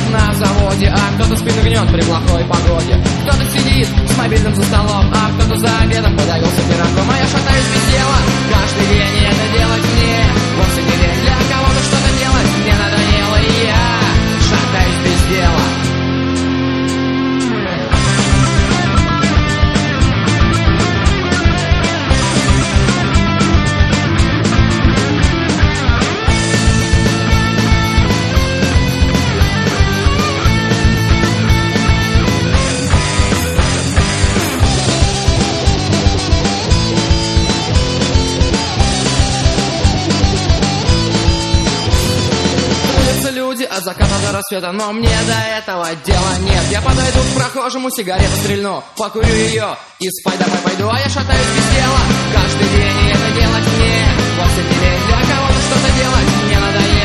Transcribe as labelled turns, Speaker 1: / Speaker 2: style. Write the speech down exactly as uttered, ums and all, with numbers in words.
Speaker 1: на заводе, а кто-то спину гнет при плохой погоде. Кто-то сидит с мобильным за столом, а кто-то за обедом подавился пирогом. А я шатаюсь без дела каждый день, и это делать мне вовсе не лень. Для кого-то что-то делать мне надоело, и я шатаюсь без дела. От заката до рассвета, но мне до этого дела нет. Я подойду к прохожему, сигарету стрельну, покурю ее и спать домой пойду. А я шатаюсь без дела каждый день, и это делать мне вовсе не лень. Для кого-то что-то делать мне надоело.